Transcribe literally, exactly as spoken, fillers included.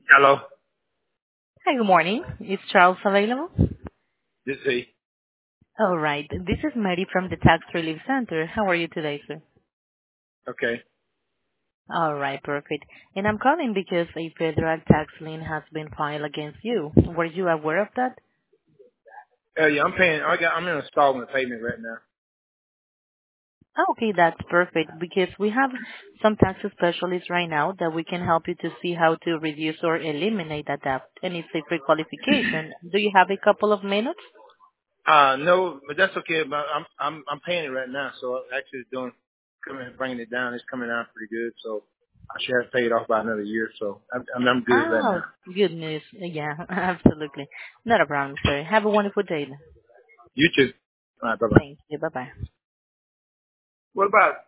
Hello, Hi, good morning. Is Charles available? this is he. All right. This is Mary from the Tax Relief Center. How are you today, sir? Okay. All right, perfect. And I'm calling because a federal tax lien has been filed against you. Were you aware of that? Uh, yeah, I'm paying. I got. I'm in installment payment right now. Oh, okay, that's perfect because we have some tax specialists right now that we can help you to see how to reduce or eliminate that debt. And it's a free qualification. Do you have a couple of minutes? Uh, no, but that's okay. But I'm I'm I'm paying it right now. So actually, it's doing coming bringing it down. It's coming down pretty good. So I should have paid off by another year. So I'm I'm, I'm good right Oh, now. good news. Yeah, absolutely. Not a problem, sir. Have a wonderful day. You too. All right. Bye bye. Thank you. Bye-bye. What about